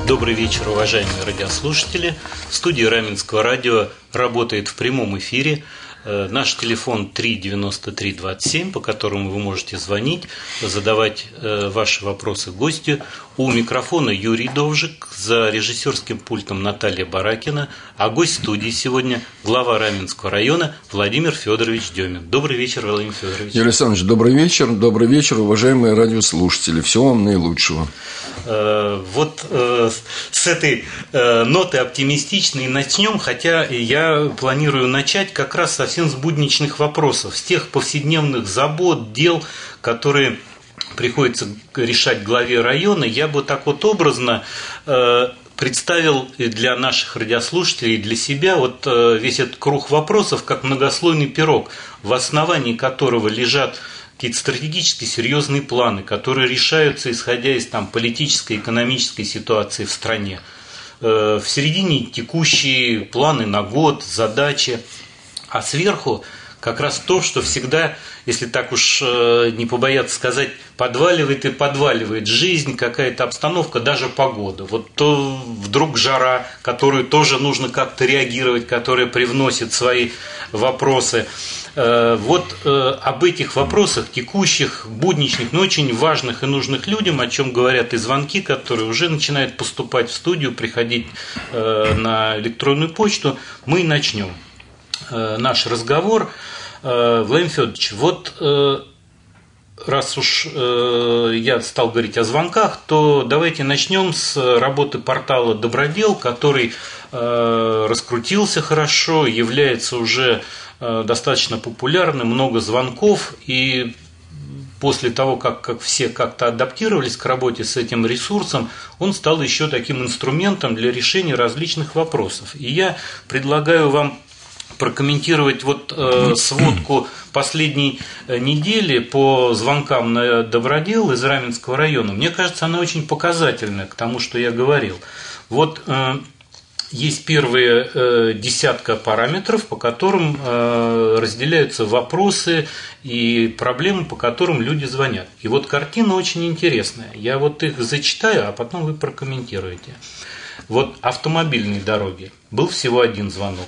Добрый вечер, уважаемые радиослушатели. В студии Раменского радио работает в прямом эфире наш телефон 39327, по которому вы можете звонить, задавать ваши вопросы гостю. У микрофона Юрий Довжик, за режиссерским пультом Наталья Баракина, а гость студии сегодня глава Раменского района Владимир Федорович Демин. Добрый вечер, Владимир Федорович. Юрий Александрович, добрый вечер, уважаемые радиослушатели. Всего вам наилучшего. Вот с этой ноты оптимистичной начнем, хотя я планирую начать как раз совсем с будничных вопросов, с тех повседневных забот, дел, которые приходится решать главе района. Я бы так вот образно представил для наших радиослушателей и для себя вот весь этот круг вопросов, как многослойный пирог, в основании которого лежат какие-то стратегически серьезные планы, которые решаются, исходя из политической, экономической ситуации в стране. В середине текущие планы на год, задачи, а сверху как раз то, что всегда, если так уж не побояться сказать, подваливает и подваливает жизнь, какая-то обстановка, даже погода. Вот то вдруг жара, которую тоже нужно как-то реагировать, которая привносит свои вопросы. Вот об этих вопросах, текущих, будничных, но очень важных и нужных людям, о чем говорят и звонки, которые уже начинают поступать в студию, приходить на электронную почту, мы начнем наш разговор. Владимир Федорович, вот раз уж я стал говорить о звонках, то давайте начнем с работы портала «Добродел», который раскрутился хорошо, является уже достаточно популярным, много звонков, и после того, как все как-то адаптировались к работе с этим ресурсом, он стал еще таким инструментом для решения различных вопросов. И я предлагаю вам прокомментировать вот сводку последней недели по звонкам на Добродел из Раменского района. Мне кажется, она очень показательная к тому, что я говорил. Вот есть первые десятка параметров, по которым разделяются вопросы и проблемы, по которым люди звонят. И вот картина очень интересная. Я вот их зачитаю, а потом вы прокомментируете. Вот автомобильные дороги. Был всего один звонок.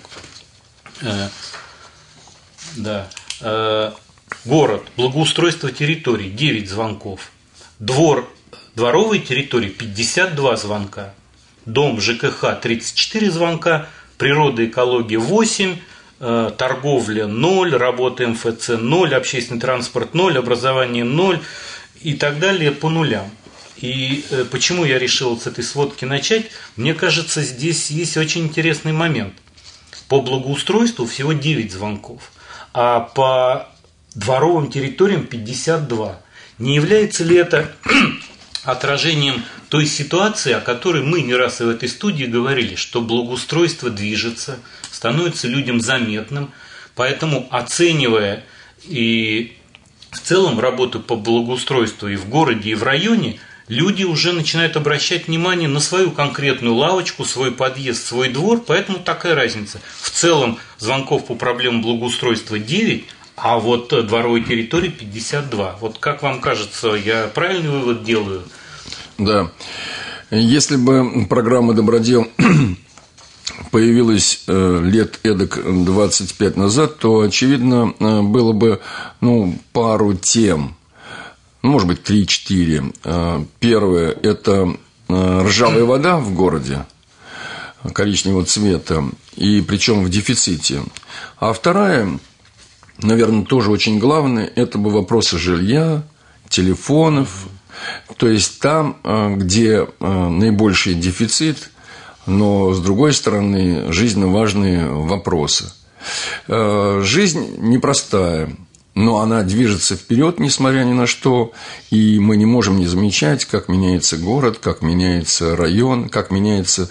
Город, благоустройство территорий, 9 звонков. Дворовые территории, 52 звонка. Дом, ЖКХ, 34 звонка. Природа, экология, 8. Торговля, 0. Работа МФЦ, 0. Общественный транспорт, 0. Образование, 0. И так далее по нулям. И почему я решил с этой сводки начать? Мне кажется, здесь есть очень интересный момент. По благоустройству всего 9 звонков, а по дворовым территориям 52. Не является ли это отражением той ситуации, о которой мы не раз и в этой студии говорили, что благоустройство движется, становится людям заметным, поэтому, оценивая и в целом работу по благоустройству и в городе, и в районе, люди уже начинают обращать внимание на свою конкретную лавочку, свой подъезд, свой двор, поэтому такая разница. В целом звонков по проблемам благоустройства 9, а вот дворовой территории 52. Вот как вам кажется, я правильный вывод делаю? Да. Если бы программа «Добродел» появилась лет эдак 25 назад, то, очевидно, было бы пару тем. Может быть, 3-4. Первое – это ржавая вода в городе коричневого цвета, и причем в дефиците. А вторая, наверное, тоже очень главная – это бы вопросы жилья, телефонов. То есть там, где наибольший дефицит, но, с другой стороны, жизненно важные вопросы. Жизнь непростая. Но она движется вперед, несмотря ни на что, и мы не можем не замечать, как меняется город, как меняется район, как меняется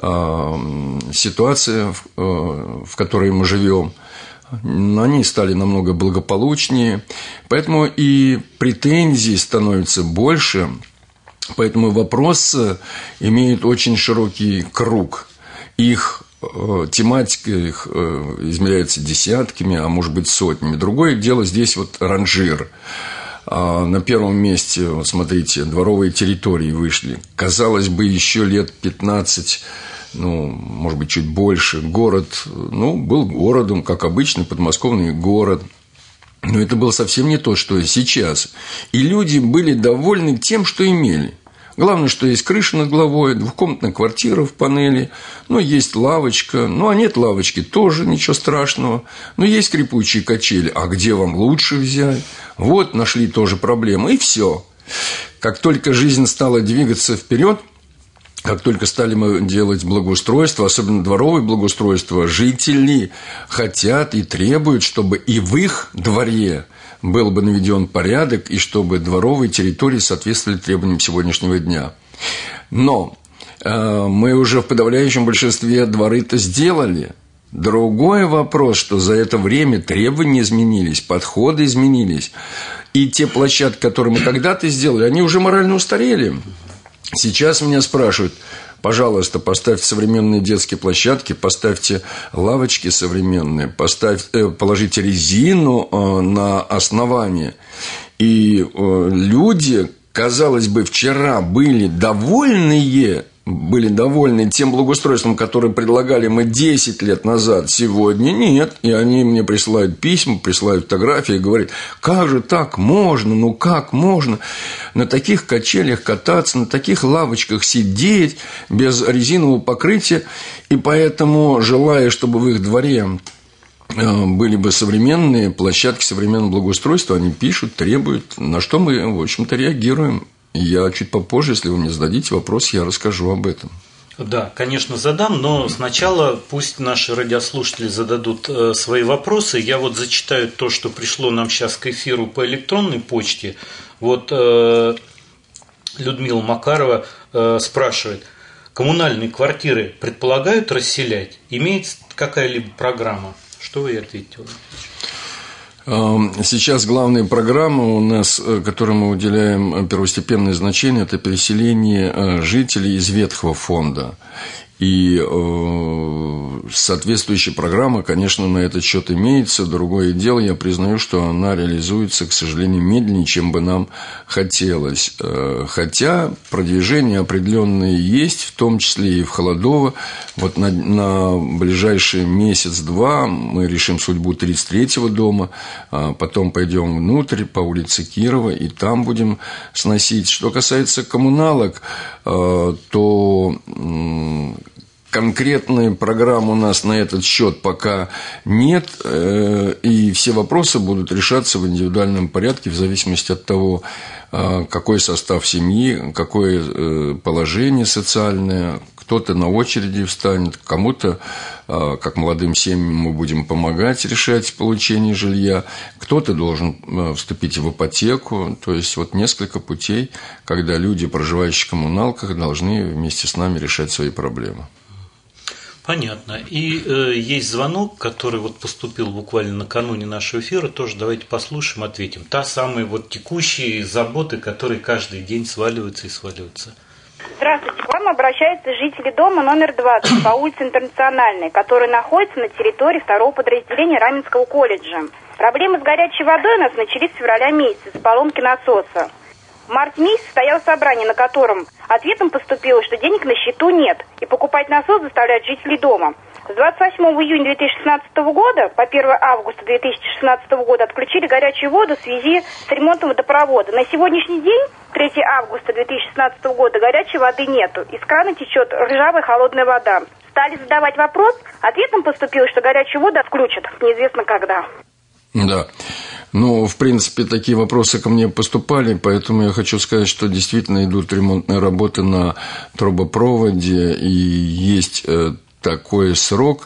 ситуация, в которой мы живем. Они стали намного благополучнее, поэтому и претензий становится больше, поэтому вопрос имеет очень широкий круг. Их тематика их измеряется десятками, а может быть сотнями. Другое дело здесь вот ранжир. на первом месте, вот смотрите, дворовые территории вышли. Казалось бы, еще лет 15, может быть, чуть больше, город, был городом, как обычный подмосковный город. Но это было совсем не то, что сейчас. И люди были довольны тем, что имели. Главное, что есть крыша над головой, двухкомнатная квартира в панели, есть лавочка, а нет лавочки, тоже ничего страшного, есть скрипучие качели, а где вам лучше взять? Вот, нашли тоже проблему, и все. Как только жизнь стала двигаться вперед, как только стали мы делать благоустройство, особенно дворовое благоустройство, жители хотят и требуют, чтобы и в их дворе был бы наведен порядок, и чтобы дворовые территории соответствовали требованиям сегодняшнего дня. Но мы уже в подавляющем большинстве дворы-то сделали. Другой вопрос, что за это время требования изменились, подходы изменились. И те площадки, которые мы когда-то сделали, они уже морально устарели. Сейчас меня спрашивают: пожалуйста, поставьте современные детские площадки, поставьте лавочки современные, положите резину на основание. И люди, казалось бы, вчера были довольны тем благоустройством, которое предлагали мы 10 лет назад, сегодня нет. И они мне присылают письма, присылают фотографии и говорят: как же так можно, как можно на таких качелях кататься, на таких лавочках сидеть без резинового покрытия. И поэтому, желая, чтобы в их дворе были бы современные площадки современного благоустройства, они пишут, требуют, на что мы, в общем-то, реагируем. Я чуть попозже, если вы мне зададите вопрос, я расскажу об этом. Да, конечно, задам, но сначала пусть наши радиослушатели зададут свои вопросы. Я вот зачитаю то, что пришло нам сейчас к эфиру по электронной почте. Вот Людмила Макарова спрашивает: коммунальные квартиры предполагают расселять? Имеется какая-либо программа? Что вы ответили? Сейчас главная программа у нас, которой мы уделяем первостепенное значение, это переселение жителей из ветхого фонда. И соответствующая программа, конечно, на этот счет имеется. Другое дело, я признаю, что она реализуется, к сожалению, медленнее, чем бы нам хотелось. Хотя продвижение определенное есть, в том числе и в Холодово. Вот на ближайший месяц-два мы решим судьбу 33-го дома, потом пойдем внутрь по улице Кирова, и там будем сносить. Что касается коммуналок, то конкретной программы у нас на этот счет пока нет, и все вопросы будут решаться в индивидуальном порядке в зависимости от того, какой состав семьи, какое положение социальное. Кто-то на очереди встанет, кому-то, как молодым семьям, мы будем помогать решать получение жилья, кто-то должен вступить в ипотеку. То есть вот несколько путей, когда люди, проживающие в коммуналках, должны вместе с нами решать свои проблемы. Понятно. И есть звонок, который вот поступил буквально накануне нашего эфира, тоже давайте послушаем, ответим. Та самая вот текущие заботы, которые каждый день сваливаются и сваливаются. Здравствуйте, к вам обращаются жители дома номер 20 по улице Интернациональной, который находится на территории второго подразделения Раменского колледжа. Проблемы с горячей водой у нас начались с февраля месяца, с поломки насоса. В марте месяце состоялось собрание, на котором ответом поступило, что денег на счету нет, и покупать насос заставляют жителей дома. С 28 июня 2016 года по 1 августа 2016 года отключили горячую воду в связи с ремонтом водопровода. На сегодняшний день, 3 августа 2016 года, горячей воды нету. Из крана течет ржавая холодная вода. Стали задавать вопрос, ответом поступило, что горячую воду отключат неизвестно когда. Да. Ну, в принципе, такие вопросы ко мне поступали, поэтому я хочу сказать, что действительно идут ремонтные работы на трубопроводе, и есть такой срок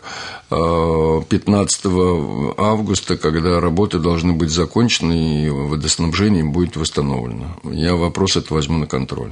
15 августа, когда работы должны быть закончены и водоснабжение будет восстановлено. Я вопрос этот возьму на контроль.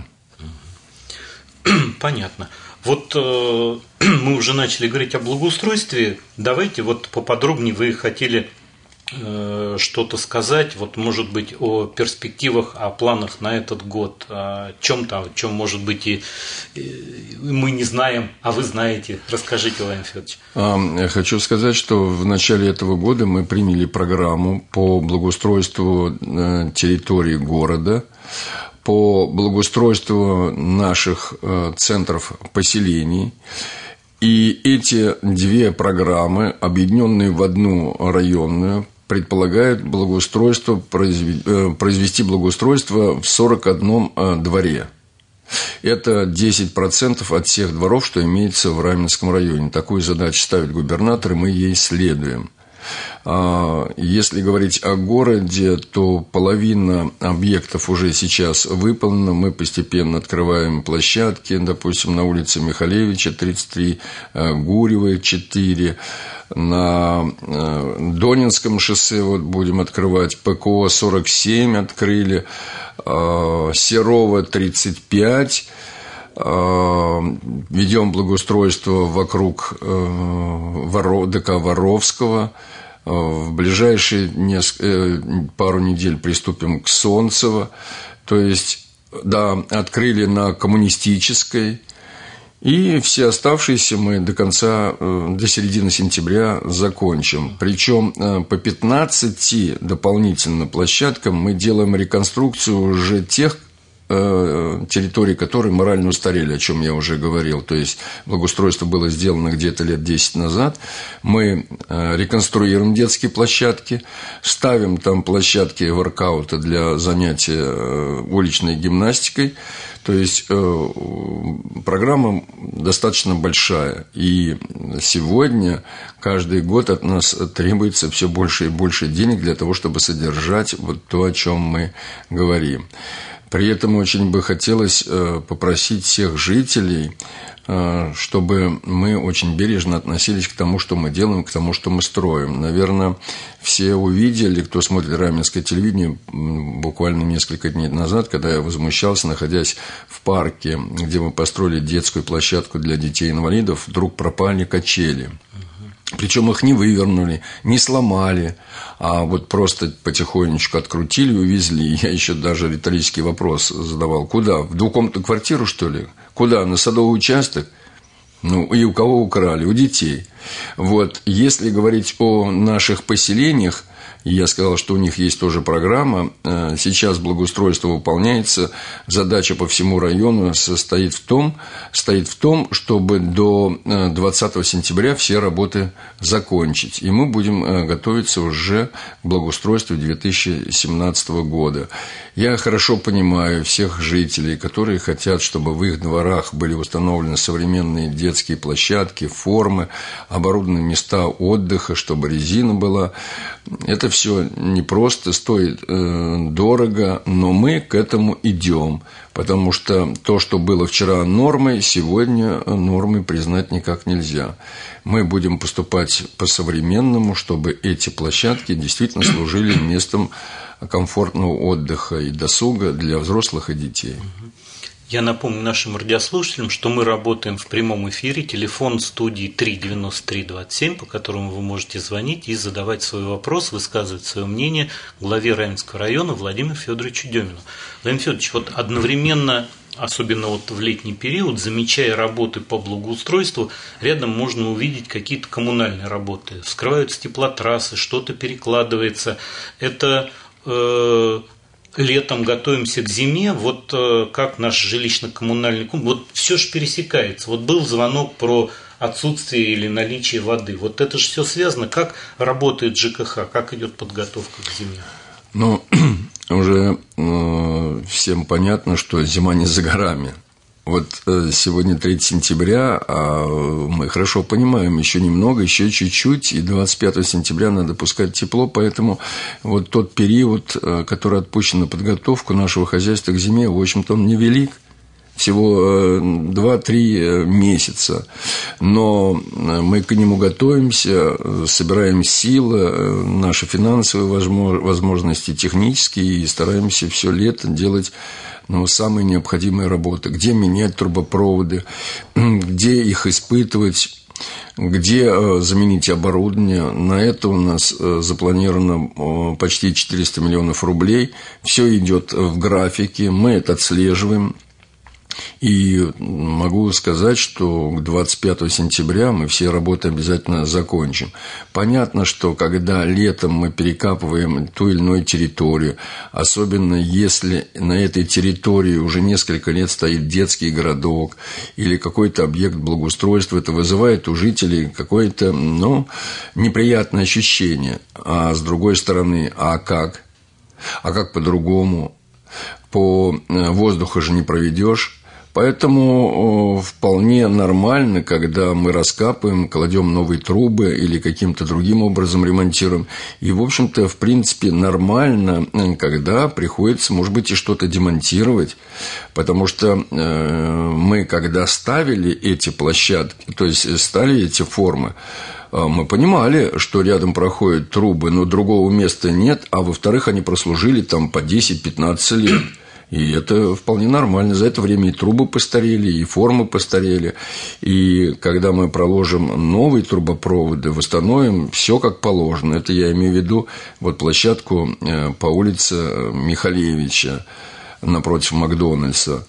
Понятно. Вот мы уже начали говорить о благоустройстве. Давайте вот поподробнее, вы хотели что-то сказать, вот, может быть, о перспективах, о планах на этот год, о чем-то, о чем, может быть, и мы не знаем, а вы знаете. Расскажите, Владимир Федорович. Я хочу сказать, что в начале этого года мы приняли программу по благоустройству территории города, по благоустройству наших центров поселений. И эти две программы, объединенные в одну районную, предполагают благоустройство, произвести благоустройство в 41 дворе. Это 10% от всех дворов, что имеется в Раменском районе. Такую задачу ставит губернатор, и мы ей следуем. Если говорить о городе, то половина объектов уже сейчас выполнена. Мы постепенно открываем площадки, допустим, на улице Михалевича 33, Гурьевой 4, на Донинском шоссе вот будем открывать, ПКО 47 открыли, Серова 35. Ведем благоустройство вокруг ДК Воровского. В ближайшие пару недель приступим к Солнцево. То есть, да, открыли на Коммунистической. И все оставшиеся мы до середины сентября закончим. Причем по 15 дополнительно площадкам мы делаем реконструкцию уже тех территорий, которые морально устарели, о чем я уже говорил. То есть благоустройство было сделано где-то лет 10 назад. Мы реконструируем детские площадки, ставим там площадки воркаута для занятия уличной гимнастикой. То есть программа достаточно большая. И сегодня каждый год от нас требуется все больше и больше денег для того, чтобы содержать вот то, о чем мы говорим. При этом очень бы хотелось попросить всех жителей, чтобы мы очень бережно относились к тому, что мы делаем, к тому, что мы строим. Наверное, все увидели, кто смотрит раменское телевидение, буквально несколько дней назад, когда я возмущался, находясь в парке, где мы построили детскую площадку для детей-инвалидов, вдруг пропали качели. Причем их не вывернули, не сломали, а вот просто потихонечку открутили и увезли. Я еще даже риторический вопрос задавал. Куда? В двухкомнатную квартиру, что ли? Куда? На садовый участок? Ну, и у кого украли? У детей. Вот. Если говорить о наших поселениях, я сказал, что у них есть тоже программа. Сейчас благоустройство выполняется. Задача по всему району стоит в том, чтобы до 20 сентября все работы закончить. И мы будем готовиться уже к благоустройству 2017 года. Я хорошо понимаю всех жителей, которые хотят, чтобы в их дворах были установлены современные детские площадки, формы, оборудованные места отдыха, чтобы резина была. Это все непросто, стоит дорого, но мы к этому идем, потому что то, что было вчера нормой, сегодня нормой признать никак нельзя. Мы будем поступать по-современному, чтобы эти площадки действительно служили местом комфортного отдыха и досуга для взрослых и детей. Я напомню нашим радиослушателям, что мы работаем в прямом эфире. Телефон студии 39327, по которому вы можете звонить и задавать свой вопрос, высказывать свое мнение главе Раменского района Владимиру Федоровичу Демину. Владимир Федорович, вот одновременно, особенно вот в летний период, замечая работы по благоустройству, рядом можно увидеть какие-то коммунальные работы. Вскрываются теплотрассы, что-то перекладывается. Это летом готовимся к зиме, вот как наш жилищно-коммунальный комплекс, вот все же пересекается. Вот был звонок про отсутствие или наличие воды. Вот это же все связано. Как работает ЖКХ, как идет подготовка к зиме? Ну, уже всем понятно, что зима не за горами. Вот сегодня 3 сентября, а мы хорошо понимаем, еще немного, еще чуть-чуть, и 25 сентября надо пускать тепло, поэтому вот тот период, который отпущен на подготовку нашего хозяйства к зиме, в общем-то, он невелик, всего 2-3 месяца, но мы к нему готовимся, собираем силы, наши финансовые возможности, технические, и стараемся все лето делать самые необходимые работы, где менять трубопроводы, где их испытывать, Где заменить оборудование? На это у нас запланировано почти 400 миллионов рублей. Все идет в графике, мы это отслеживаем. И могу сказать, что к 25 сентября мы все работы обязательно закончим. Понятно, что когда летом мы перекапываем ту или иную территорию, особенно если на этой территории уже несколько лет стоит детский городок или какой-то объект благоустройства, это вызывает у жителей какое-то, неприятное ощущение. А с другой стороны, а как? А как по-другому? По воздуху же не проведешь. Поэтому вполне нормально, когда мы раскапываем, кладем новые трубы или каким-то другим образом ремонтируем. И, в общем-то, в принципе, нормально, когда приходится, может быть, и что-то демонтировать. Потому что мы, когда ставили эти площадки, то есть ставили эти формы, мы понимали, что рядом проходят трубы, но другого места нет, а во-вторых, они прослужили там по 10-15 лет. И это вполне нормально. За это время и трубы постарели, и формы постарели. И когда мы проложим новые трубопроводы, восстановим все как положено. Это я имею в виду вот площадку по улице Михалевича напротив Макдональдса.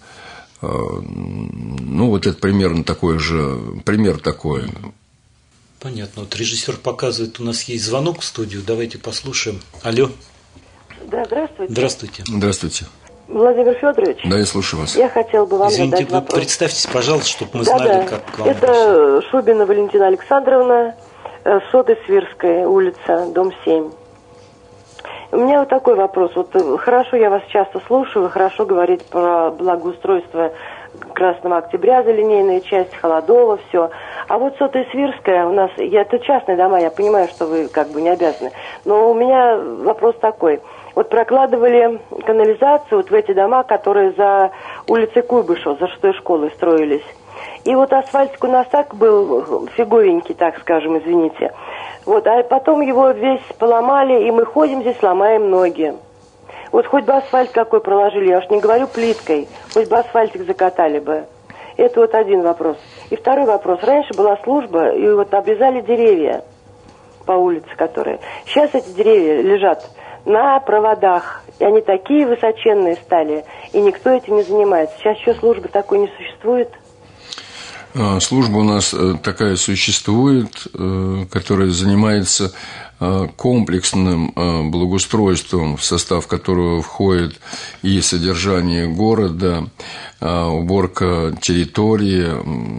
Вот это примерно такой же, пример такой. Понятно. Вот режиссер показывает, у нас есть звонок в студию. Давайте послушаем. Алло. Да, здравствуйте. Здравствуйте. Здравствуйте. Владимир Федорович. Да, я слушаю вас. Я хотела бы вам Извините, задать вопрос. представьтесь, пожалуйста, чтобы мы знали, как к вам Это Шубина Валентина Александровна, Соты Свирская, улица, дом 7. У меня вот такой вопрос. Вот хорошо, я вас часто слушаю, вы хорошо говорите про благоустройство Красного Октября, за линейная часть, Холодова, все. А вот Соты Свирская у нас, это частные дома, я понимаю, что вы как бы не обязаны. Но у меня вопрос такой. Вот прокладывали канализацию вот в эти дома, которые за улицей Куйбышева, за 6-й школой строились. И вот асфальтик у нас так был фиговенький, так скажем, извините. Вот, а потом его весь поломали, и мы ходим здесь, ломаем ноги. Вот хоть бы асфальт какой проложили, я уж не говорю плиткой, хоть бы асфальтик закатали бы. Это вот один вопрос. И второй вопрос. Раньше была служба, и вот обрезали деревья по улице, которые... Сейчас эти деревья лежат на проводах, и они такие высоченные стали, и никто этим не занимается. Сейчас еще службы такой не существует. Служба у нас такая существует, которая занимается комплексным благоустройством, в состав которого входит и содержание города, уборка территории,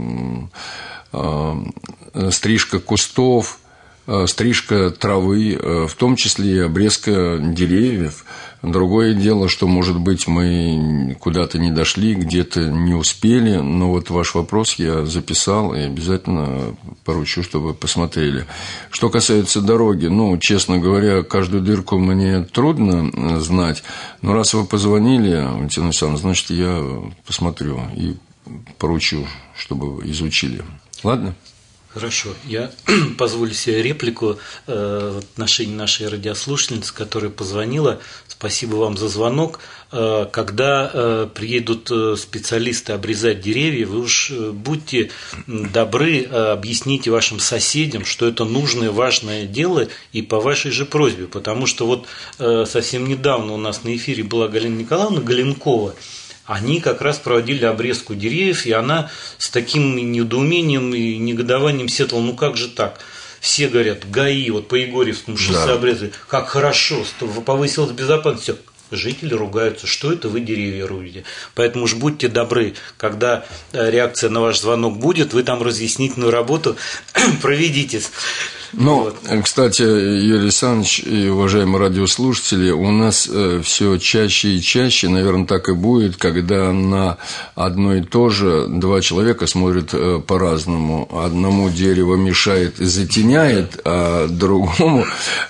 стрижка кустов, стрижка травы, в том числе и обрезка деревьев. Другое дело, что, может быть, мы куда-то не дошли, где-то не успели, но вот ваш вопрос я записал и обязательно поручу, чтобы вы посмотрели. Что касается дороги, честно говоря, каждую дырку мне трудно знать, но раз вы позвонили, Валентина Александровна, значит, я посмотрю и поручу, чтобы вы изучили. Ладно? Хорошо. Я позволю себе реплику в отношении нашей радиослушательницы, которая позвонила. Спасибо вам за звонок. Когда приедут специалисты обрезать деревья, вы уж будьте добры, объясните вашим соседям, что это нужное, важное дело, и по вашей же просьбе. Потому что вот совсем недавно у нас на эфире была Галина Николаевна Галенкова. Они как раз проводили обрезку деревьев, и она с таким недоумением и негодованием сетовала, как же так? Все говорят, ГАИ, вот по Егорьевскому шоссе обрезали, как хорошо, повысилась безопасность, все. Жители ругаются, что это вы деревья рубите. Поэтому уж будьте добры, когда реакция на ваш звонок будет, вы там разъяснительную работу проведите. Кстати, Юрий Александрович и уважаемые радиослушатели, у нас все чаще и чаще, наверное, так и будет, когда на одно и то же два человека смотрят по-разному. Одному дерево мешает и затеняет, а другому,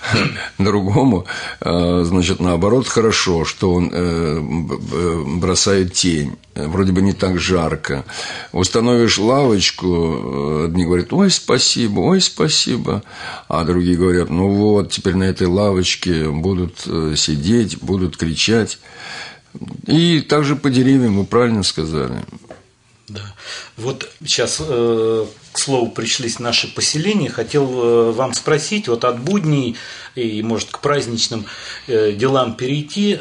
значит, наоборот, хорошо, что он бросает тень. Вроде бы не так жарко. Установишь лавочку, одни говорят, ой, спасибо. А другие говорят, теперь на этой лавочке будут сидеть, будут кричать. И также по деревьям, вы правильно сказали. Да. Вот сейчас к слову пришлись наши поселения. Хотел вам спросить, вот от будней и, может, к праздничным делам перейти.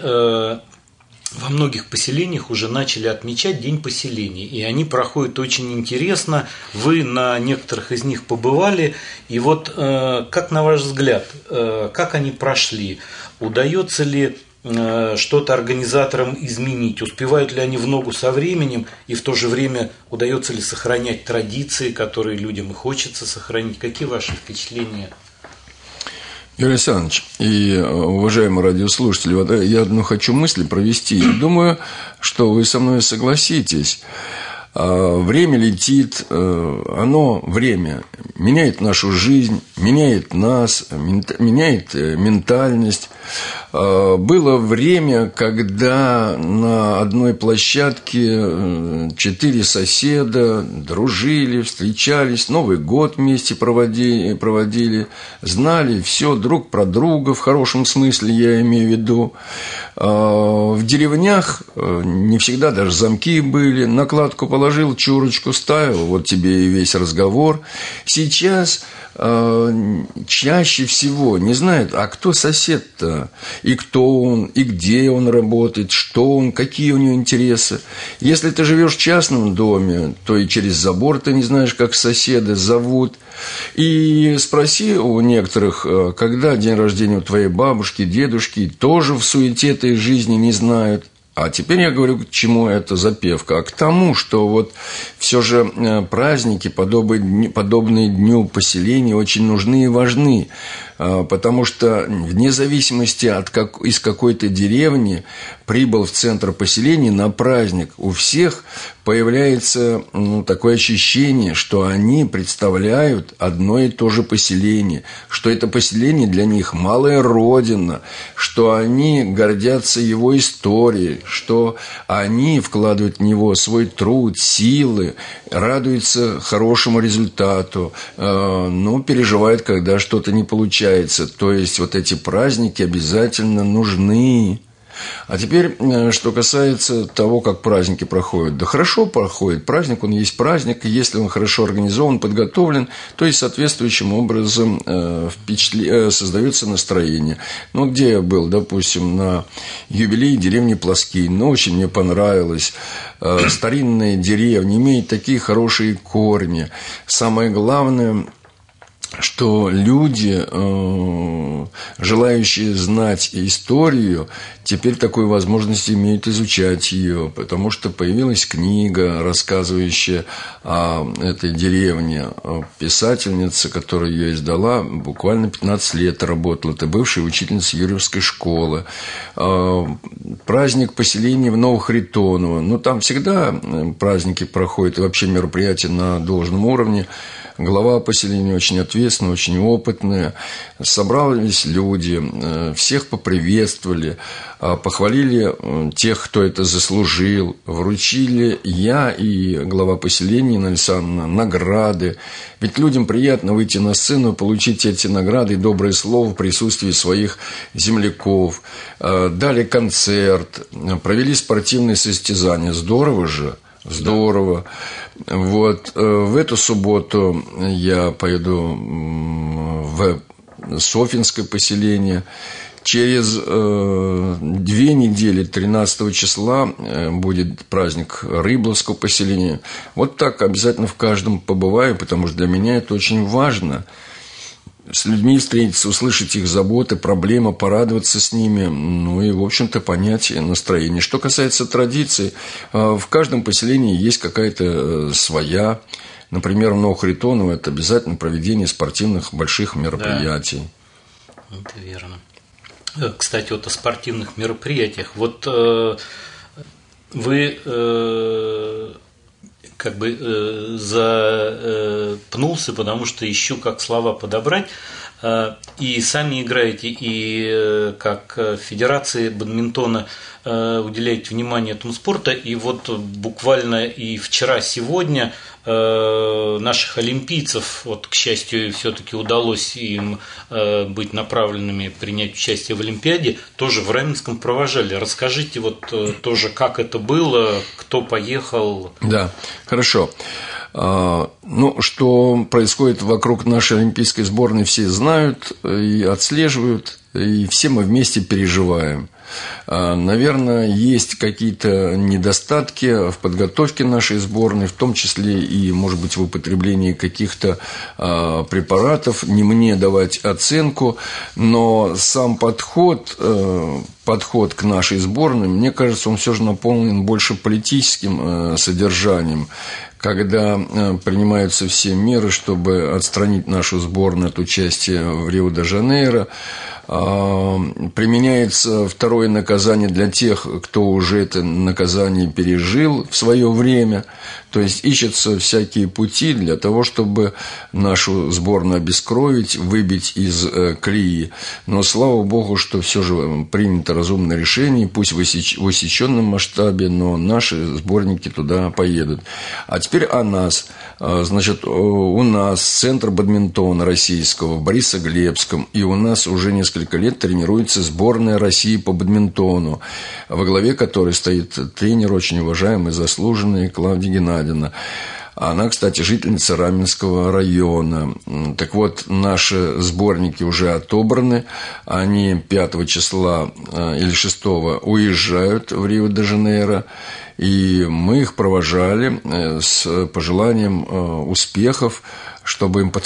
Во многих поселениях уже начали отмечать День поселений, и они проходят очень интересно. Вы на некоторых из них побывали, и вот как на ваш взгляд, как они прошли? Удается ли что-то организаторам изменить? Успевают ли они в ногу со временем, и в то же время удается ли сохранять традиции, которые людям и хочется сохранить? Какие ваши впечатления? Юрий Александрович и уважаемые радиослушатели, вот я одну хочу мысль провести. Я думаю, что вы со мной согласитесь. Время летит, время меняет нашу жизнь, меняет нас, меняет ментальность. Было время, когда на одной площадке 4 соседа дружили, встречались, Новый год вместе проводили, знали все друг про друга, в хорошем смысле я имею в виду. В деревнях не всегда даже замки были, накладку положил, чурочку ставил, вот тебе и весь разговор. Сейчас чаще всего не знают, а кто сосед-то, и кто он, и где он работает, что он, какие у него интересы. Если ты живешь в частном доме, то и через забор ты не знаешь, как соседа зовут. И спроси у некоторых, когда день рождения у твоей бабушки, дедушки, тоже в суете этой жизни не знают. А теперь я говорю, к чему эта запевка, а к тому, что вот все же праздники, подобные Дню поселения, очень нужны и важны, потому что вне зависимости из какой-то деревни прибыл в центр поселения на праздник, у всех появляется такое ощущение, что они представляют одно и то же поселение, что это поселение для них малая родина, что они гордятся его историей, что они вкладывают в него свой труд, силы, радуются хорошему результату, но переживают, когда что-то не получается. То есть вот эти праздники обязательно нужны. А теперь, что касается того, как праздники проходят. Да хорошо проходит. Праздник, он есть праздник. И если он хорошо организован, подготовлен, то и соответствующим образом создается настроение. Ну, где я был, допустим, на юбилее деревни Плоскинь. Ну, очень мне понравилось. Старинная деревня имеет такие хорошие корни. Самое главное, что люди, желающие знать историю, теперь такой возможности имеют изучать ее, потому что появилась книга, рассказывающая о этой деревне. Писательница, которая ее издала, буквально 15 лет работала. Это бывшая учительница Юрьевской школы. Праздник поселения в Новохритоново. Ну, там всегда праздники проходят, и вообще мероприятия на должном уровне. Глава поселения очень ответственная, очень опытная. Собрались люди, всех поприветствовали, похвалили тех, кто это заслужил. Вручили я и глава поселения Инна Александровна награды. Ведь людям приятно выйти на сцену, получить эти награды и доброе слово в присутствии своих земляков. Дали концерт, провели спортивные состязания. Здорово же. Здорово. Вот в эту субботу я поеду в Софьинское поселение. Через 2 недели, 13 числа, будет праздник Рыбловского поселения. Вот так обязательно в каждом побываю, потому что для меня это очень важно. С людьми встретиться, услышать их заботы, проблемы, порадоваться с ними, ну и, в общем-то, понять настроение. Что касается традиций, в каждом поселении есть какая-то своя. Например, в Новохритоново это обязательно проведение спортивных больших мероприятий. Да, это верно. Кстати, вот о спортивных мероприятиях. Вот вы как бы запнулся, потому что ищу, как слова подобрать. и сами играете, и как федерации бадминтона уделяете внимание этому спорту. И вот буквально и вчера-сегодня наших олимпийцев, вот, к счастью, все-таки удалось им быть направленными принять участие в Олимпиаде, тоже в Раменском провожали. Расскажите вот тоже, как это было, кто поехал. Да, хорошо. Ну, что происходит вокруг нашей олимпийской сборной, все знают и отслеживают, и все мы вместе переживаем. Наверное, есть какие-то недостатки в подготовке нашей сборной, в том числе и, может быть, в употреблении каких-то препаратов. Не мне давать оценку, но сам подход к нашей сборной, мне кажется, он все же наполнен больше политическим содержанием, когда принимаются все меры, чтобы отстранить нашу сборную от участия в Рио-де-Жанейро. Применяется второе наказание для тех, кто уже это наказание пережил в свое время. То есть ищутся всякие пути для того, чтобы нашу сборную обескровить, выбить из колеи. Но слава богу, что все же принято разумное решение, пусть в усеченном масштабе, но наши сборники туда поедут. А теперь о нас. Значит, у нас Центр бадминтона российского в Борисоглебском, и у нас уже несколько лет тренируется сборная России по бадминтону, во главе которой стоит тренер, очень уважаемый, заслуженный Клавдия Геннадьевна. Она, кстати, жительница Раменского района. Так вот, наши сборники уже отобраны. Они 5 числа или 6 уезжают в Рио-де-Жанейро. И мы их провожали с пожеланием успехов, чтобы им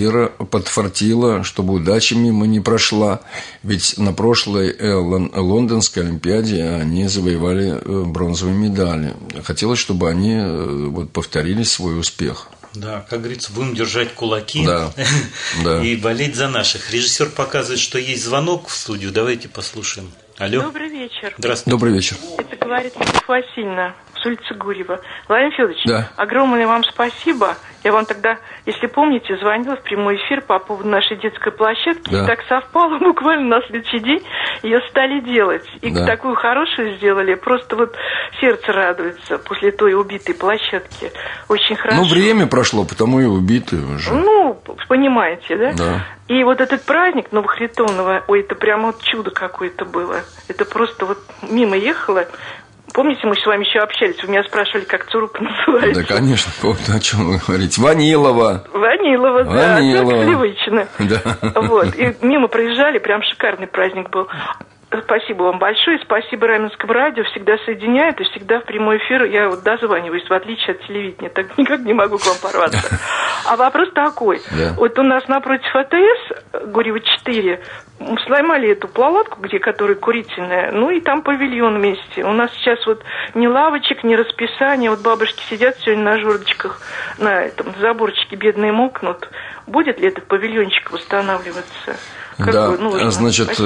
подфартило, чтобы удача мимо не прошла. Ведь на прошлой Лондонской Олимпиаде они завоевали бронзовые медали. Хотелось, чтобы они вот повторили свой успех. Да, как говорится, будем держать кулаки, да. И болеть за наших. Режиссер показывает, что есть звонок в студию. Давайте послушаем. Алло. Добрый вечер. Здравствуйте. Добрый вечер. Это говорит Любовь Васильевна с улицы Гурьева. Владимир Федорович, да. Огромное вам спасибо. Я вам тогда, если помните, звонила в прямой эфир по поводу нашей детской площадки. Да. И так совпало, буквально на следующий день ее стали делать. И да. Такую хорошую сделали. Просто вот сердце радуется после той убитой площадки. Очень хорошо. Ну, время прошло, потому и убитые уже. Ну, понимаете, да? Да. И вот этот праздник Новохритонова, ой, это прямо вот чудо какое-то было. Это просто вот мимо ехала. Помните, мы с вами еще общались, вы меня спрашивали, как Цурупа называется? Да, конечно, помню, о чем вы говорите. Ванилова, да, так привычно. Да. Вот, и мимо проезжали, прям шикарный праздник был. Спасибо вам большое, спасибо Раменскому радио, всегда соединяют и всегда в прямой эфир я вот дозваниваюсь, в отличие от телевидения, так никак не могу к вам порваться. А вопрос такой, вот у нас напротив АТС, Гурьева 4, сломали эту палатку, которая курительная, ну и там павильон вместе. У нас сейчас вот ни лавочек, ни расписания, вот бабушки сидят сегодня на жердочках, на этом заборчике бедные мокнут. Будет ли этот павильончик восстанавливаться? Да, значит,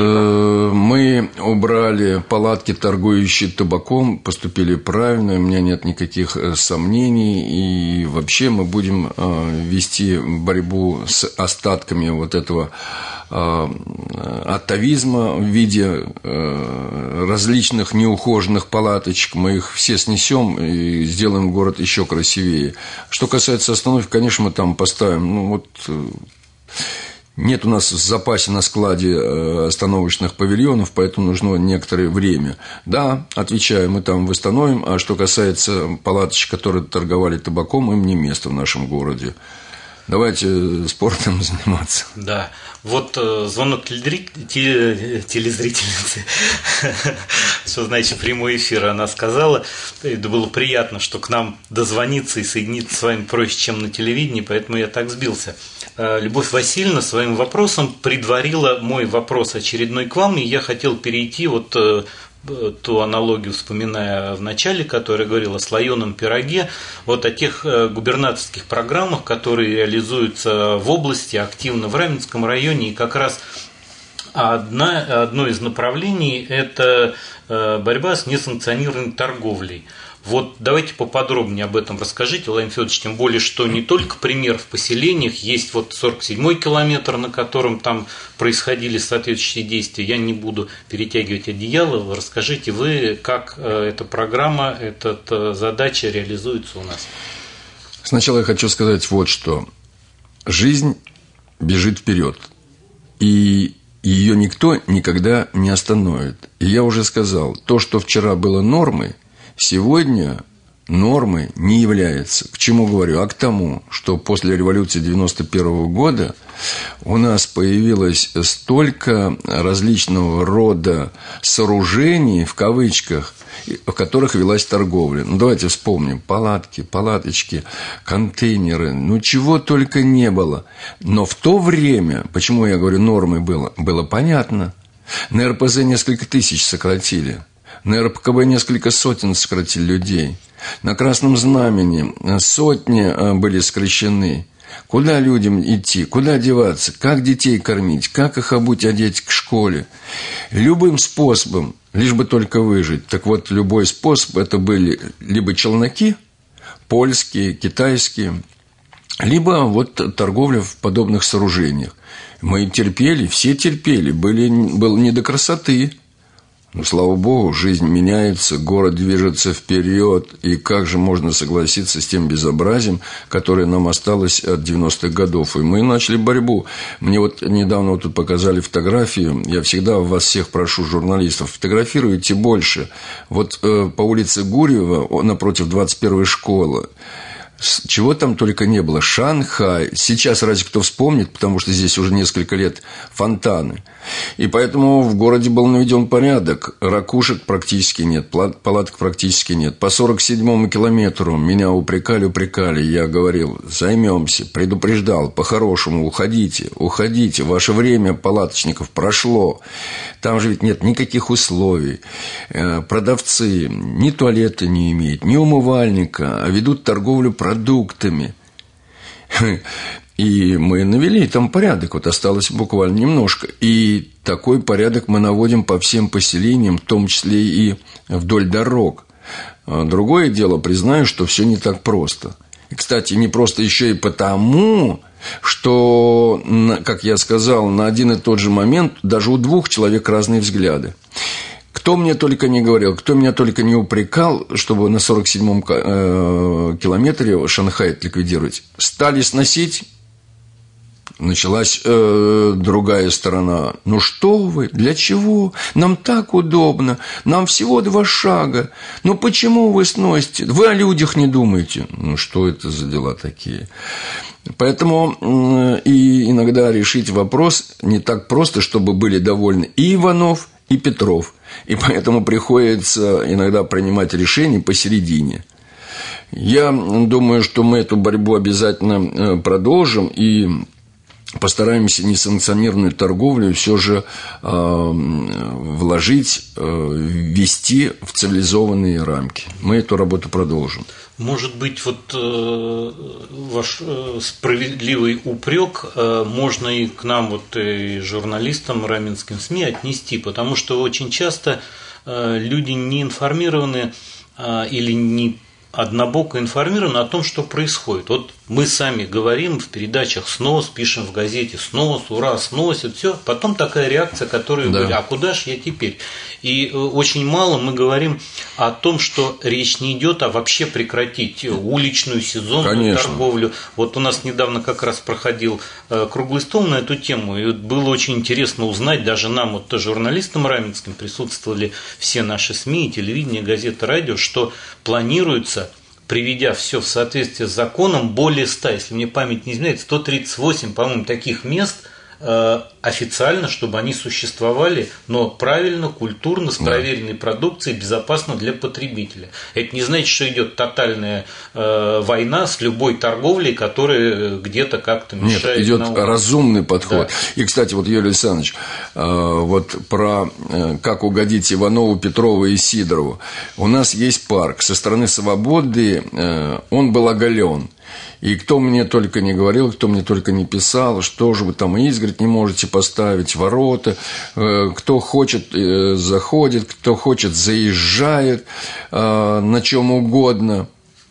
мы убрали палатки, торгующие табаком, поступили правильно, у меня нет никаких сомнений, и вообще мы будем вести борьбу с остатками вот этого атавизма в виде различных неухоженных палаточек. Мы их все снесем и сделаем город еще красивее. Что касается остановки, конечно, мы там поставим, нет у нас в запасе на складе остановочных павильонов, поэтому нужно некоторое время. Да, отвечаю, мы там восстановим. А что касается палаточек, которые торговали табаком, им не место в нашем городе. Давайте спортом заниматься. Да. Вот звонок телезрительницы, что значит прямой эфир, она сказала, это было приятно, что к нам дозвониться и соединиться с вами проще, чем на телевидении, поэтому я так сбился. Любовь Васильевна своим вопросом предварила мой вопрос очередной к вам, и я хотел перейти ту аналогию, вспоминая в начале, которая говорила о слоеном пироге, вот о тех губернаторских программах, которые реализуются в области, активно в Раменском районе, и как раз одно из направлений – это борьба с несанкционированной торговлей. Вот давайте поподробнее об этом расскажите, Владимир Федорович, тем более, что не только пример в поселениях, есть вот 47-й километр, на котором там происходили соответствующие действия. Я не буду перетягивать одеяло. Расскажите вы, как эта программа, эта задача реализуется у нас. Сначала я хочу сказать вот что. Жизнь бежит вперед, и ее никто никогда не остановит. И я уже сказал, то, что вчера было нормой, сегодня нормой не является. К чему говорю? А к тому, что после революции 1991 года у нас появилось столько различного рода сооружений, в кавычках, в которых велась торговля. Ну, давайте вспомним. Палатки, палаточки, контейнеры. Ну, чего только не было. Но в то время, почему я говорю, нормой было понятно. На РПЗ несколько тысяч сократили. На РПКБ несколько сотен сократили людей. На Красном Знамени сотни были сокращены. Куда людям идти? Куда одеваться? Как детей кормить? Как их обуть, одеть к школе? Любым способом, лишь бы только выжить. Так вот, любой способ – это были либо челноки, польские, китайские, либо вот торговля в подобных сооружениях. Мы терпели, все терпели, было не до красоты. Но, слава богу, жизнь меняется, город движется вперед, и как же можно согласиться с тем безобразием, которое нам осталось от 90-х годов. И мы начали борьбу. Мне вот недавно вот тут показали фотографию. Я всегда вас всех прошу, журналистов, фотографируйте больше. Вот по улице Гурьева, напротив 21-й школы, чего там только не было. Шанхай. Сейчас разве кто вспомнит, потому что здесь уже несколько лет фонтаны. И поэтому в городе был наведен порядок. Ракушек практически нет, палаток практически нет. По 47-му километру меня упрекали. Я говорил, займемся, предупреждал, по-хорошему, уходите, ваше время палаточников прошло. Там же ведь нет никаких условий. Продавцы ни туалета не имеют, ни умывальника, а ведут торговлю продуктами. И мы навели там порядок, вот осталось буквально немножко. И такой порядок мы наводим по всем поселениям, в том числе и вдоль дорог. Другое дело, признаю, что все не так просто. И, кстати, не просто еще и потому, что, как я сказал, на один и тот же момент даже у двух человек разные взгляды. Кто мне только не говорил, кто меня только не упрекал, чтобы на 47-м километре Шанхай ликвидировать. Стали сносить, началась другая сторона. Ну что вы, для чего? Нам так удобно, нам всего 2 шага. Ну почему вы сносите? Вы о людях не думаете. Ну что это за дела такие? Поэтому и иногда решить вопрос не так просто, чтобы были довольны и Иванов, и Петров. И поэтому приходится иногда принимать решения посередине. Я думаю, что мы эту борьбу обязательно продолжим и постараемся несанкционированную торговлю все же вложить, ввести в цивилизованные рамки. Мы эту работу продолжим. Может быть, вот ваш справедливый упрек можно и к нам, вот, и журналистам, раменским СМИ отнести, потому что очень часто люди не информированы или не однобоко информированы о том, что происходит. Вот мы сами говорим в передачах снос, пишем в газете снос, ура, сносят, все. Потом такая реакция, которая говорит, а куда ж я теперь? И очень мало мы говорим о том, что речь не идет, а вообще прекратить уличную сезонную торговлю. Вот у нас недавно как раз проходил круглый стол на эту тему, и было очень интересно узнать, даже нам, вот журналистам раменским, присутствовали все наши СМИ, телевидение, газеты, радио, что планируется, приведя все в соответствие с законом, более 100, если мне память не изменяет, 138, по-моему, таких мест официально, чтобы они существовали, но правильно, культурно, с проверенной продукцией, безопасно для потребителя. Это не значит, что идет тотальная война с любой торговлей, которая где-то как-то мешает. Нет, идет разумный подход. Да. И, кстати, вот, Юрий Александрович, вот про как угодить Иванову, Петрову и Сидорову. У нас есть парк. Со стороны Свободы он был оголен. И кто мне только не говорил, кто мне только не писал, что же вы там изгородь не можете поставить, ворота, кто хочет, заходит, кто хочет, заезжает, на чем угодно.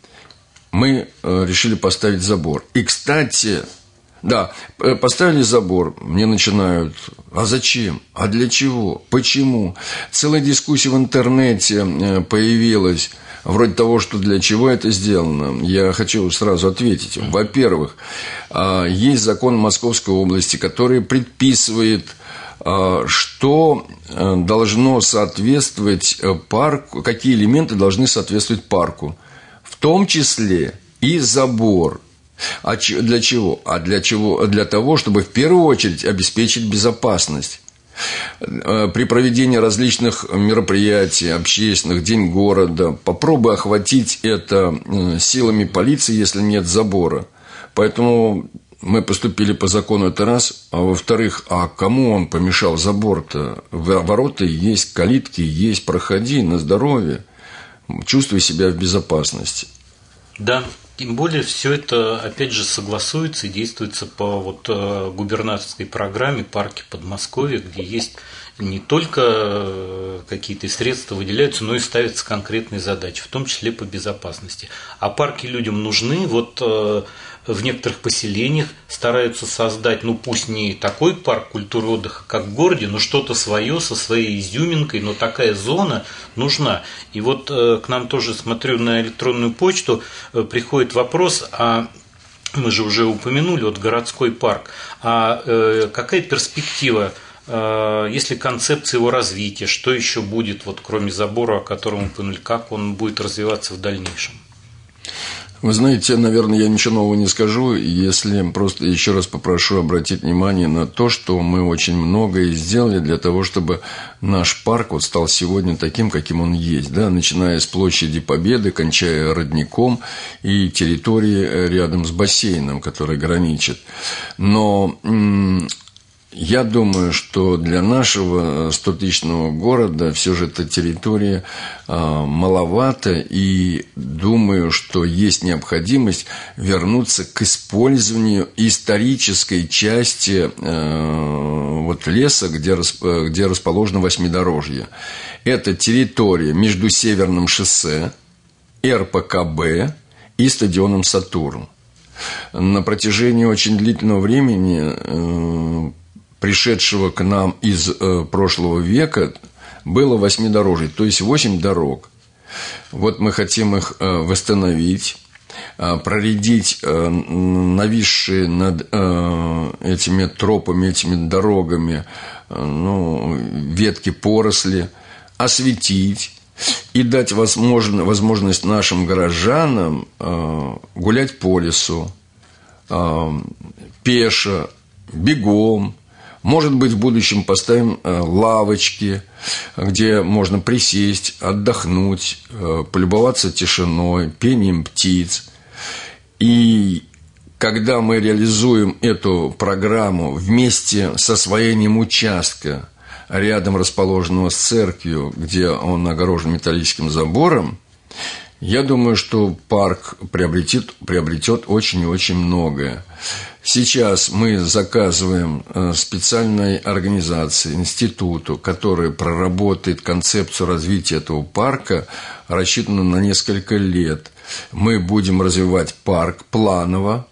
Мы решили поставить забор. И, кстати, да, поставили забор, мне начинают: а зачем? А для чего? Почему? Целая дискуссия в интернете появилась, вроде того, что для чего это сделано. Я хочу сразу ответить. Во-первых, есть закон Московской области, который предписывает, что должно соответствовать парку, какие элементы должны соответствовать парку. В том числе и забор. А для чего? Для того, чтобы в первую очередь обеспечить безопасность. При проведении различных мероприятий общественных, День города, попробуй охватить это силами полиции, если нет забора. Поэтому мы поступили по закону, это раз. А во-вторых, а кому он помешал забор-то? Ворота есть, калитки есть, проходи на здоровье. Чувствуй себя в безопасности. Да, тем более все это, опять же, согласуется и действуется по губернаторской программе «Парки Подмосковья», где есть не только какие-то средства выделяются, но и ставятся конкретные задачи, в том числе по безопасности. А парки людям нужны. В некоторых поселениях стараются создать, пусть не такой парк культуры отдыха, как в городе, но что-то свое, со своей изюминкой, но такая зона нужна. И к нам тоже, смотрю на электронную почту, приходит вопрос, а мы же уже упомянули, городской парк, а какая перспектива, если концепция его развития, что еще будет, кроме забора, о котором мы упомянули, как он будет развиваться в дальнейшем? Вы знаете, наверное, я ничего нового не скажу, если просто еще раз попрошу обратить внимание на то, что мы очень многое сделали для того, чтобы наш парк стал сегодня таким, каким он есть, да, начиная с площади Победы, кончая родником и территорией рядом с бассейном, который граничит. Но я думаю, что для нашего 100-тысячного города все же эта территория маловато, и думаю, что есть необходимость вернуться к использованию исторической части леса, где расположено Восьмидорожье. Это территория между Северным шоссе, РПКБ и стадионом «Сатурн». На протяжении очень длительного времени пришедшего к нам из прошлого века, было 8 дорожек, то есть 8 дорог. Мы хотим их восстановить, проредить нависшие над этими тропами, этими дорогами ветки поросли, осветить и дать возможность нашим горожанам гулять по лесу, пешо, бегом. Может быть, в будущем поставим лавочки, где можно присесть, отдохнуть, полюбоваться тишиной, пением птиц. И когда мы реализуем эту программу вместе с освоением участка, рядом расположенного с церковью, где он огорожен металлическим забором, я думаю, что парк приобретет очень и очень многое. Сейчас мы заказываем специальной организации, институту, который проработает концепцию развития этого парка, рассчитанную на несколько лет. Мы будем развивать парк планово,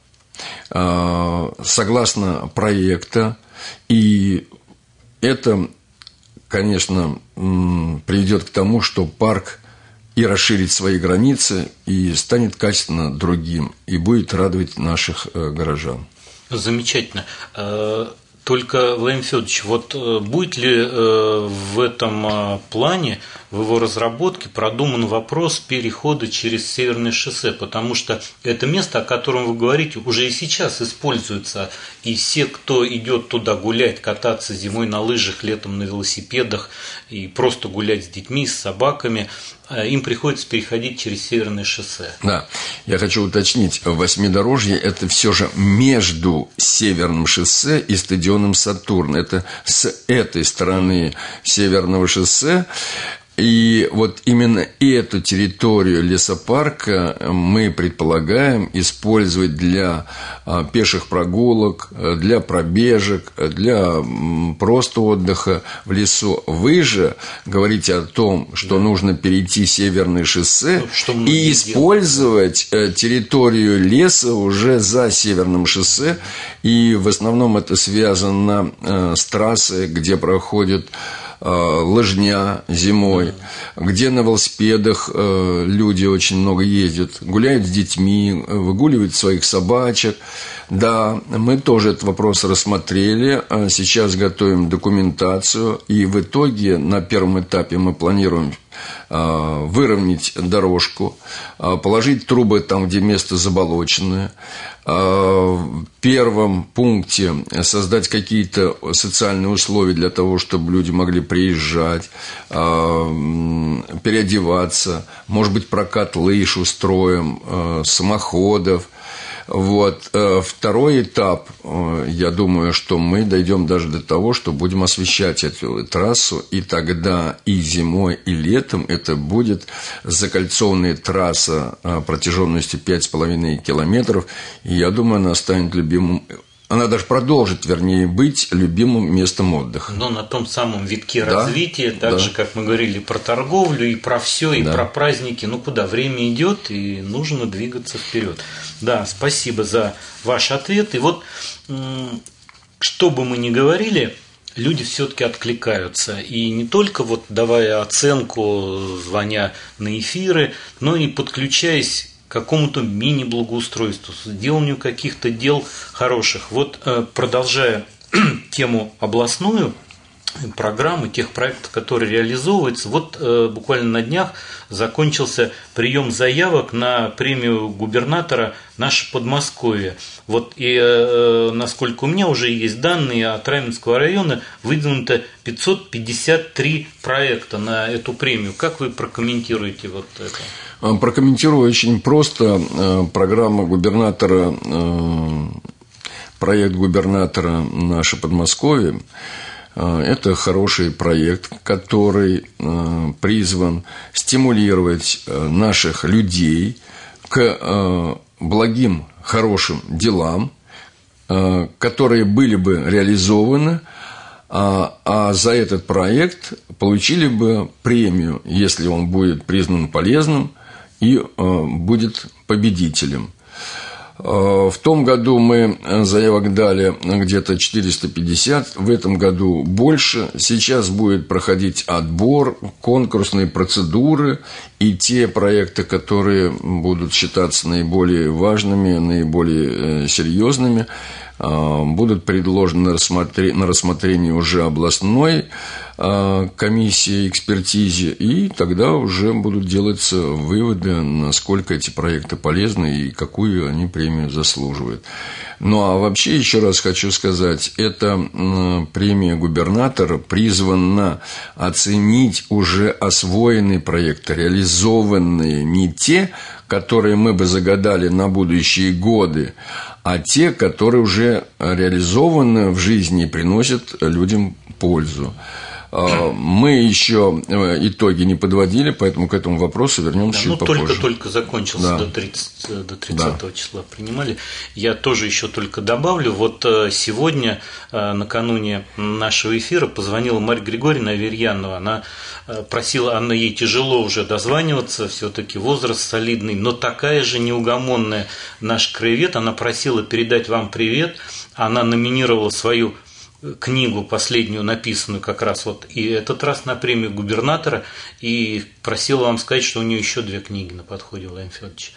согласно проекта, и это, конечно, приведет к тому, что парк и расширит свои границы, и станет качественно другим, и будет радовать наших горожан. Замечательно. Только, Владимир Федорович, будет ли в этом плане, в его разработке продуман вопрос перехода через Северное шоссе? Потому что это место, о котором вы говорите, уже и сейчас используется. И все, кто идет туда гулять, кататься зимой на лыжах, летом на велосипедах и просто гулять с детьми, с собаками, им приходится переходить через Северное шоссе. Да, я хочу уточнить, Восьмидорожье – это все же между Северным шоссе и стадионом «Сатурн». Это с этой стороны Северного шоссе, И вот именно эту территорию лесопарка мы предполагаем использовать для пеших прогулок, для пробежек, для просто отдыха в лесу. Вы же говорите о том, что нужно перейти Северное шоссе и использовать территорию леса уже за Северным шоссе. И в основном это связано с трассой, где проходит лыжня зимой, где на велосипедах люди очень много ездят, гуляют с детьми, выгуливают своих собачек. Да, мы тоже этот вопрос рассмотрели, сейчас готовим документацию, и в итоге на первом этапе мы планируем выровнять дорожку, положить трубы там, где место заболоченное. В первом пункте создать какие-то социальные условия для того, чтобы люди могли приезжать, переодеваться, может быть, прокат лыж устроим, самоходов. Вот. Второй этап, я думаю, что мы дойдем даже до того, что будем освещать эту трассу, и тогда и зимой, и летом это будет закольцованная трасса протяженностью 5,5 километров, и я думаю, она станет любимым. Она даже продолжит, вернее, быть любимым местом отдыха. Но на том самом витке развития, так же, как мы говорили про торговлю, и про все, и про праздники. Ну, куда время идет, и нужно двигаться вперед. Да, спасибо за ваш ответ. И вот, что бы мы ни говорили, люди все-таки откликаются. И не только вот давая оценку, звоня на эфиры, но и подключаясь к какому-то мини-благоустройству, сделанию каких-то дел хороших. Вот, продолжая тему областную, программы, тех проектов, которые реализовываются, вот буквально на днях закончился прием заявок на премию губернатора «Наше Подмосковье». Вот, и насколько у меня уже есть данные от Раменского района, выдвинуто 553 проекта на эту премию. Как вы прокомментируете вот это? Прокомментирую очень просто. Программа губернатора, проект губернатора «Наше Подмосковье» – это хороший проект, который призван стимулировать наших людей к благим, хорошим делам, которые были бы реализованы, а за этот проект получили бы премию, если он будет признан полезным и будет победителем. В том году мы заявок дали где-то 450, в этом году больше. Сейчас будет проходить отбор, конкурсные процедуры, и те проекты, которые будут считаться наиболее важными, наиболее серьезными, будут предложены на рассмотрение уже областной комиссии, экспертизе, и тогда уже будут делаться выводы, насколько эти проекты полезны и какую они премию заслуживают. Ну, а вообще, еще раз хочу сказать, эта премия губернатора призвана оценить уже освоенные проекты, реализованные, не те, которые мы бы загадали на будущие годы, а те, которые уже реализованы в жизни и приносят людям пользу. Мы еще итоги не подводили, поэтому к этому вопросу вернемся чуть попозже. Только закончился, до 30 числа принимали. Я тоже еще только добавлю. Вот сегодня, накануне нашего эфира, позвонила Марья Григорьевна Аверьянова. Она просила, ей тяжело уже дозваниваться, все-таки возраст солидный, но такая же неугомонная наш краевед. Она просила передать вам привет. Она номинировала свою книгу последнюю, написанную как раз вот и этот раз на премию губернатора, и просила вам сказать, что у нее еще 2 книги на подходе, Владимир Федорович.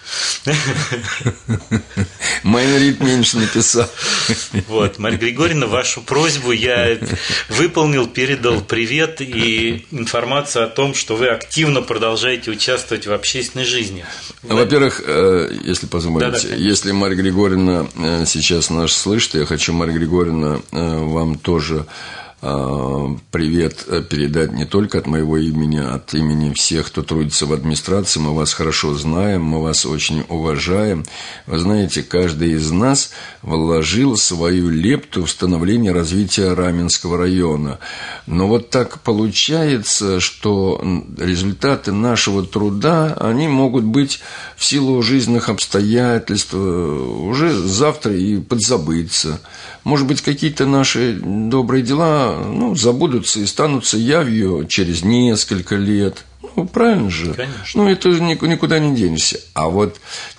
Майнрид меньше написал. Вот, Марья Григорьевна, вашу просьбу я выполнил, передал привет и информацию о том, что вы активно продолжаете участвовать в общественной жизни. Во-первых, если позволите, если Марья Григорьевна сейчас нас слышит, я хочу, Марья Григорьевна, вам тоже привет передать не только от моего имени, а от имени всех, кто трудится в администрации. Мы вас хорошо знаем, мы вас очень уважаем. Вы знаете, каждый из нас вложил свою лепту в становление развития Раменского района. Но вот так получается, что результаты нашего труда, они могут быть в силу жизненных обстоятельств уже завтра и подзабыться. Может быть, какие-то наши добрые дела забудутся и станутся явью через несколько лет. Правильно же? Конечно. Это никуда не денешься. А вот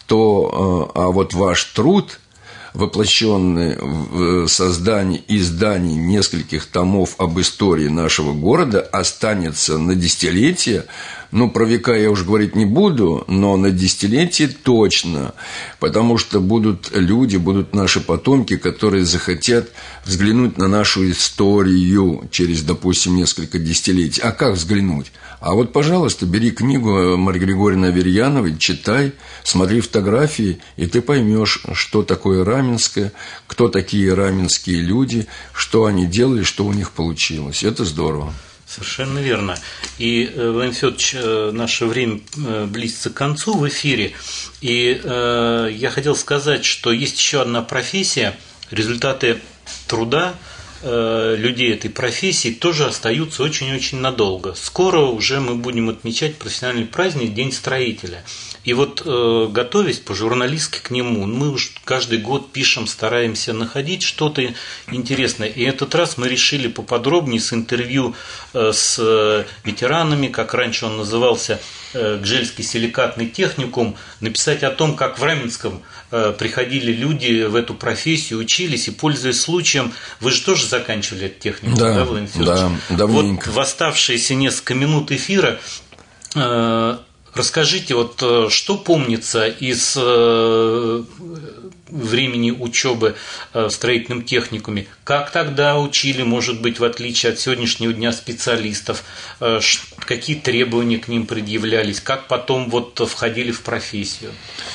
ваш труд, воплощенный в создании и издании нескольких томов об истории нашего города, останется на десятилетия. Про века я уже говорить не буду, но на десятилетие точно, потому что будут люди, будут наши потомки, которые захотят взглянуть на нашу историю через, допустим, несколько десятилетий. А как взглянуть? А вот, пожалуйста, бери книгу Марии Григорьевны Аверьяновой, читай, смотри фотографии, и ты поймешь, что такое Раменское, кто такие раменские люди, что они делали, что у них получилось. Это здорово. Совершенно верно. И, Владимир Федорович, наше время близится к концу в эфире. И я хотел сказать, что есть еще одна профессия, результаты труда людей этой профессии тоже остаются очень-очень надолго. Скоро уже мы будем отмечать профессиональный праздник День строителя. И вот, готовясь по-журналистски к нему, мы уж каждый год пишем, стараемся находить что-то интересное. И этот раз мы решили поподробнее с интервью с ветеранами, как раньше он назывался, Гжельский силикатный техникум, написать о том, как в Раменском приходили люди в эту профессию, учились, и, пользуясь случаем, вы же тоже заканчивали этот техникум, да, Владимир Федорович? Да, давненько. Вот в оставшиеся несколько минут эфира расскажите, что помнится из времени учебы в строительном техникуме, как тогда учили, может быть, в отличие от сегодняшнего дня специалистов, какие требования к ним предъявлялись, как потом входили в профессию?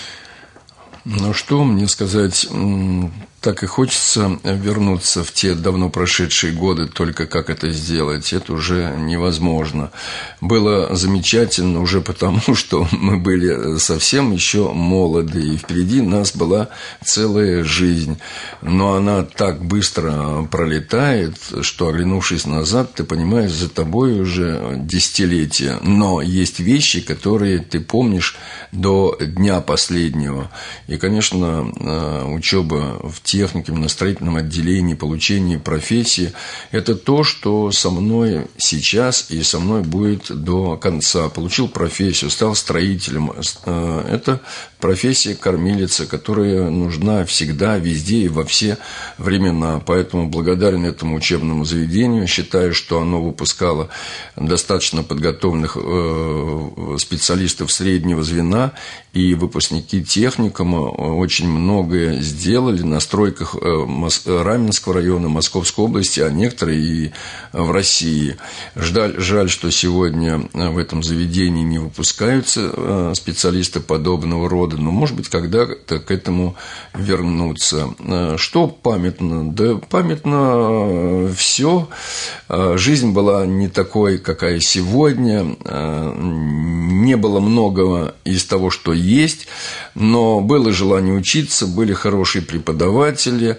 Что мне сказать, так и хочется вернуться в те давно прошедшие годы, только как это сделать, это уже невозможно. Было замечательно уже потому, что мы были совсем еще молоды, и впереди нас была целая жизнь. Но она так быстро пролетает, что, оглянувшись назад, ты понимаешь, за тобой уже десятилетия. Но есть вещи, которые ты помнишь до дня последнего. И, конечно, учеба в техникуме, на строительном отделении, получение профессии – это то, что со мной сейчас и со мной будет до конца. Получил профессию, стал строителем. Это профессия кормилица, которая нужна всегда, везде и во все времена. Поэтому благодарен этому учебному заведению. Считаю, что оно выпускало достаточно подготовленных специалистов среднего звена, и выпускники техникума очень многое сделали на стройках Раменского района, Московской области, а некоторые и в России. Жаль, что сегодня в этом заведении не выпускаются специалисты подобного рода, но, может быть, когда-то к этому вернуться. Что памятно? Да памятно все. Жизнь была не такой, какая сегодня. Не было многого из того, что есть, но было желание учиться, были хорошие преподаватели,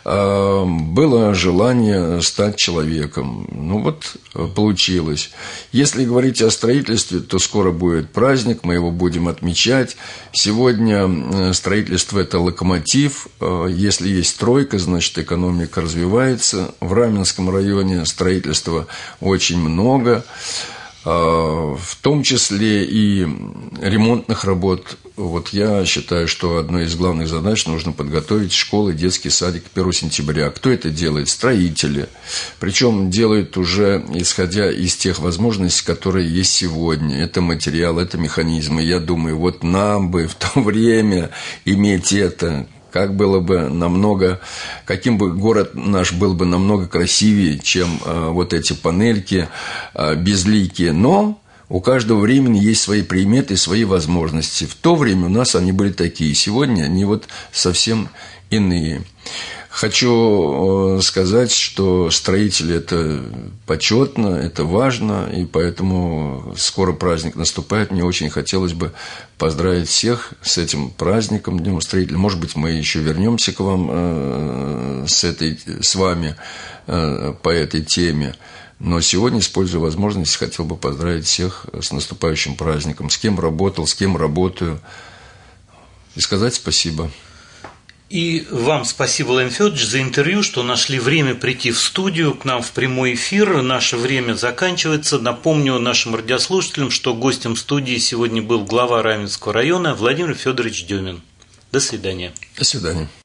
было желание стать человеком. Получилось. Если говорить о строительстве, то скоро будет праздник, мы его будем отмечать. Сегодня строительство – это локомотив. Если есть стройка, значит, экономика развивается. В Раменском районе строительства очень много, в том числе и ремонтных работ. Я считаю, что одной из главных задач нужно подготовить школы, детский садик к 1 сентября. Кто это делает? Строители. Причем делают уже исходя из тех возможностей, которые есть сегодня. Это материал, это механизмы. Я думаю, нам бы в то время иметь это. Как было бы намного, каким бы город наш был бы намного красивее, чем эти панельки безликие. Но у каждого времени есть свои приметы, свои возможности. В то время у нас они были такие, сегодня они совсем иные. Хочу сказать, что строители – это почетно, это важно, и поэтому скоро праздник наступает. Мне очень хотелось бы поздравить всех с этим праздником, Днем строителя. Может быть, мы еще вернемся к вам с вами по этой теме. Но сегодня, используя возможность, хотел бы поздравить всех с наступающим праздником. С кем работал, с кем работаю. И сказать спасибо. И вам спасибо, Владимир Федорович, за интервью, что нашли время прийти в студию к нам в прямой эфир. Наше время заканчивается. Напомню нашим радиослушателям, что гостем студии сегодня был глава Раменского района Владимир Федорович Демин. До свидания. До свидания.